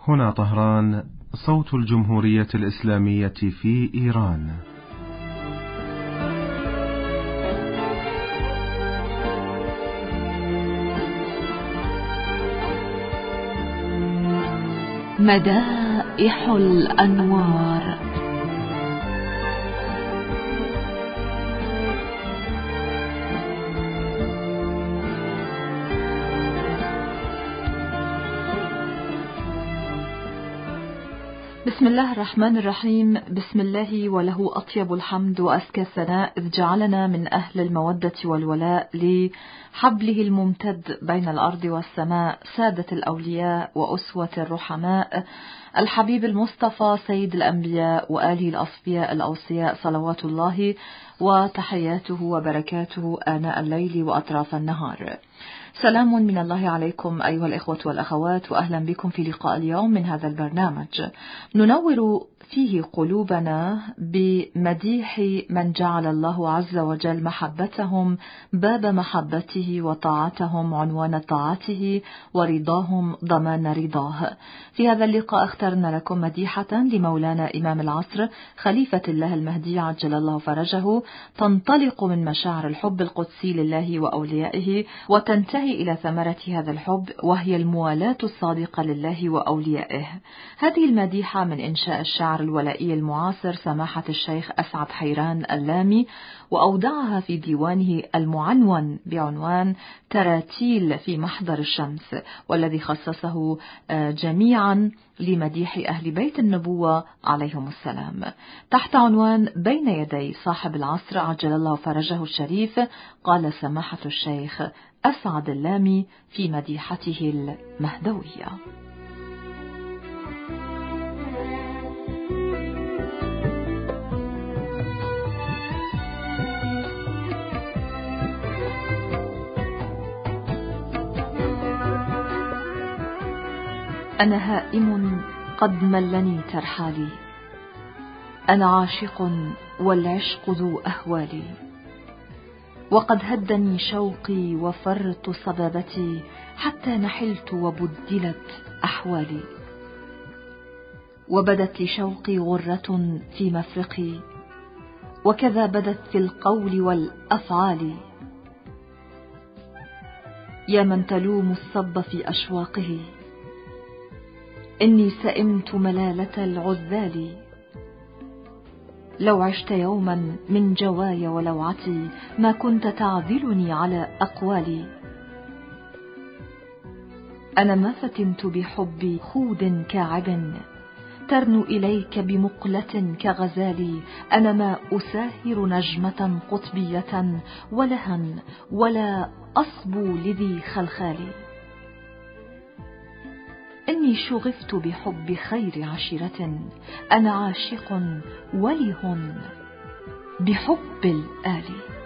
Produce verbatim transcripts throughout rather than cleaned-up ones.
هنا طهران، صوت الجمهورية الإسلامية في إيران. مدائح الأنوار. بسم الله الرحمن الرحيم. بسم الله وله أطيب الحمد وأزكى الثناء، إذ جعلنا من أهل المودة والولاء لحبله الممتد بين الأرض والسماء، سادة الأولياء وأسوة الرحماء، الحبيب المصطفى سيد الأنبياء وآله الأصفياء الأوصياء، صلوات الله وتحياته وبركاته آناء الليل وأطراف النهار. سلام من الله عليكم أيها الإخوة والأخوات، وأهلا بكم في لقاء اليوم من هذا البرنامج ننور فيه قلوبنا بمديح من جعل الله عز وجل محبتهم باب محبته، وطاعتهم عنوان طاعته، ورضاهم ضمان رضاه. في هذا اللقاء اخترنا لكم مديحة لمولانا إمام العصر خليفة الله المهدي عجل الله فرجه، تنطلق من مشاعر الحب القدسي لله وأوليائه، وتنتهي إلى ثمرة هذا الحب، وهي الموالاة الصادقة لله وأوليائه. هذه المديحة من إنشاء الشعر الولائي المعاصر سماحة الشيخ أسعد حيران اللامي، وأودعها في ديوانه المعنون بعنوان تراتيل في محضر الشمس، والذي خصصه جميعا لمديح أهل بيت النبوة عليهم السلام، تحت عنوان بين يدي صاحب العصر عجل الله فرجه الشريف. قال سماحة الشيخ أسعد اللامي في مديحته المهدوية: أنا هائم قد ملني ترحالي، أنا عاشق والعشق ذو أهوالي، وقد هدني شوقي وفرط صبابتي، حتى نحلت وبدلت أحوالي، وبدت لشوقي غرة في مفرقي، وكذا بدت في القول والأفعال. يا من تلوم الصب في أشواقه، إني سئمت ملالة العذال، لو عشت يوما من جواي ولوعتي، ما كنت تعذلني على أقوالي. أنا ما فتنت بحب خود كاعب، ترنو إليك بمقلة كغزالي، أنا ما أساهر نجمة قطبية ولها ولا أصبو لذي خلخالي. إني شغفت بحب خير عشيرة، أنا عاشق وله بحب الآل.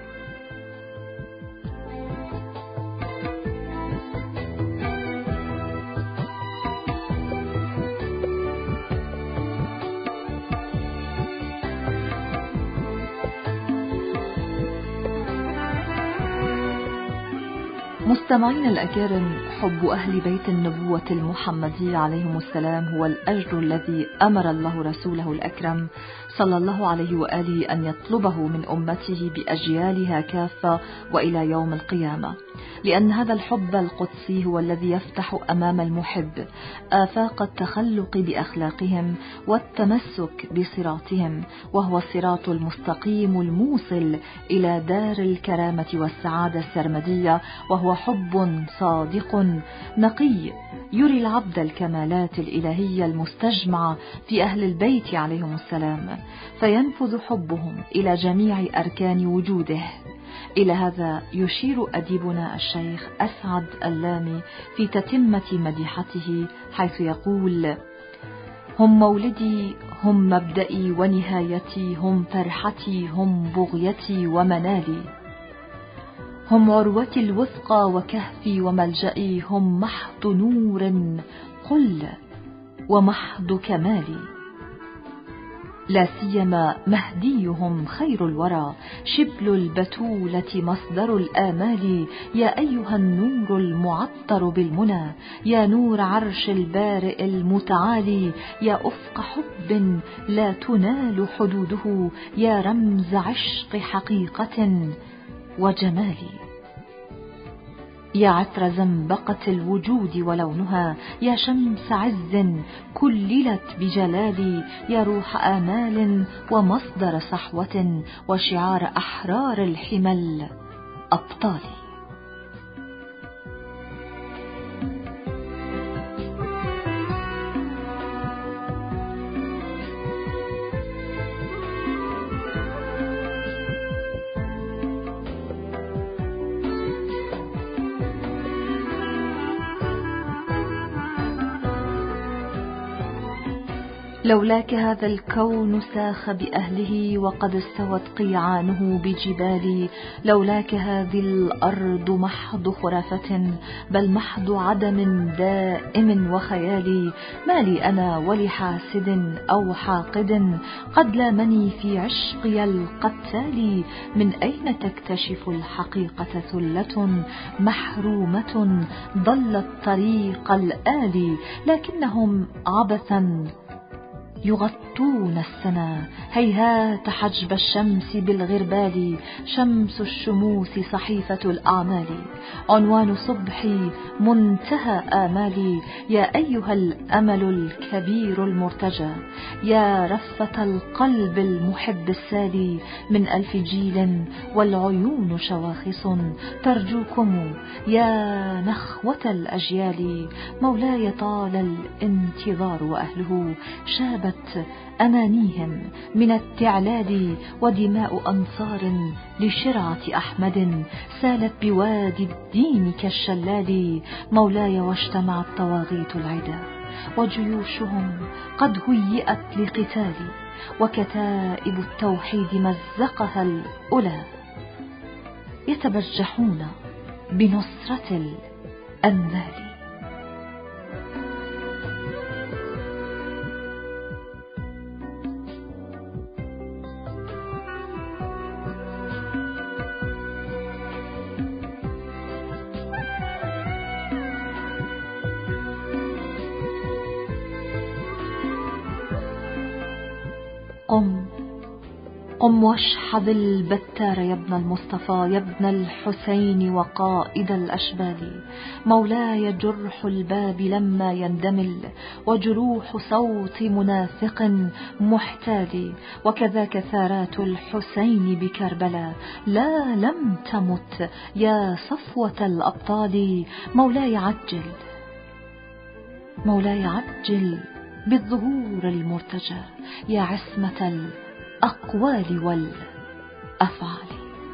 مستمعين الأكارم، حب أهل بيت النبوة المحمدي عليهم السلام هو الأجر الذي أمر الله رسوله الأكرم صلى الله عليه وآله أن يطلبه من أمته بأجيالها كافة وإلى يوم القيامة، لأن هذا الحب القدسي هو الذي يفتح أمام المحب آفاق التخلق بأخلاقهم والتمسك بصراطهم، وهو الصراط المستقيم الموصل إلى دار الكرامة والسعادة السرمدية، وهو حب صادق نقي يري العبد الكمالات الإلهية المستجمعة في أهل البيت عليهم السلام، فينفذ حبهم إلى جميع أركان وجوده. إلى هذا يشير أديبنا الشيخ أسعد اللامي في تتمة مديحته، حيث يقول: هم مولدي، هم مبدئي ونهايتي، هم فرحتي، هم بغيتي ومنالي، هم عروتي الوثقى وكهفي وملجئي، هم محض نور قل ومحض كمالي. لا سيما مهديهم خير الورى، شبل البتولة مصدر الآمال، يا أيها النور المعطر بالمنى، يا نور عرش البارئ المتعالي، يا أفق حب لا تنال حدوده، يا رمز عشق حقيقة وجمال، يا عطر زنبقة الوجود ولونها، يا شمس عز كللت بجلالي، يا روح آمال ومصدر صحوة، وشعار أحرار الحمى الأبطال. لولاك هذا الكون ساخ بأهله، وقد استوت قيعانه بجبالي، لولاك هذه الأرض محض خرافة، بل محض عدم دائم وخيالي، ما لي أنا ولحاسد أو حاقد، قد لامني في عشقي القتال، من أين تكتشف الحقيقة ثلة محرومة ضلت طريق الآلي، لكنهم عبثا يغطون السنا، هيهات حجب الشمس بالغربال، شمس الشموس صحيفة الأعمال، عنوان صبحي منتهى آمالي، يا أيها الأمل الكبير المرتجى، يا رفة القلب المحب السالي، من ألف جيل والعيون شواخص ترجوكم، يا نخوة الأجيال، مولاي طال الانتظار وأهله شابت أمانيهم من التعلال، ودماء أنصار لشرعة أحمد سالت بوادي الدين كالشلال، مولاي واجتمع الطواغيت العدا، وجيوشهم قد هيئت لقتال، وكتائب التوحيد مزقها الأولى، يتبجحون بنصرة الأنذال. قم قم واشحذ البتار يا ابن المصطفى، يا ابن الحسين وقائد الأشبال، مولاي جرح الباب لما يندمل، وجروح صوت منافق محتال، وكذاك ثارات الحسين بكربلاء، لا لم تمت يا صفوة الأبطال، مولاي عجل مولاي عجل بالظهور المرتجى، يا عصمة الأقوال والأفعال.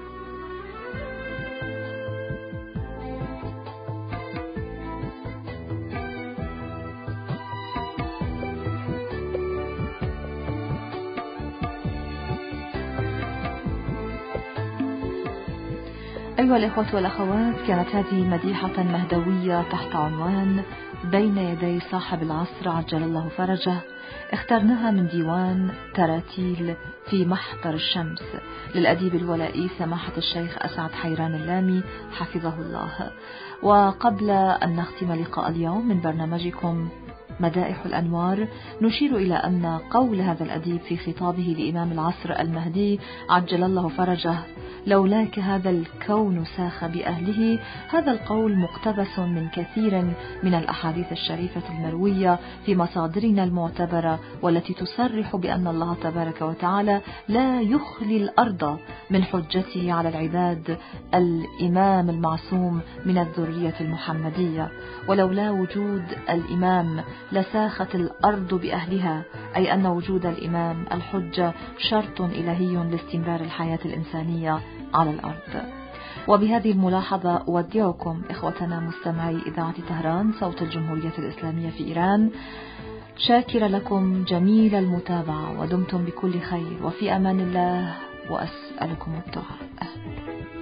أيها الإخوة والأخوات، كانت هذه مديحة مهدوية تحت عنوان بين يدي صاحب العصر عجل الله فرجه، اخترناها من ديوان تراتيل في محضر الشمس للأديب الولائي سماحة الشيخ أسعد حيران اللامي حفظه الله. وقبل أن نختم لقاء اليوم من برنامجكم مدائح الأنوار، نشير إلى أن قول هذا الأديب في خطابه لإمام العصر المهدي عجل الله فرجه لولاك هذا الكون ساخ بأهله، هذا القول مقتبس من كثير من الأحاديث الشريفة المروية في مصادرنا المعتبرة، والتي تصرح بأن الله تبارك وتعالى لا يخلي الأرض من حجته على العباد الإمام المعصوم من الذرية المحمدية، ولولا وجود الإمام لساخت الأرض بأهلها، أي أن وجود الإمام الحجة شرط إلهي لاستمرار الحياة الإنسانية على الأرض. وبهذه الملاحظة أودعكم إخوتنا مستمعي إذاعة طهران صوت الجمهورية الإسلامية في إيران، شاكر لكم جميل المتابعة، ودمتم بكل خير وفي أمان الله، وأسألكم الدعاء.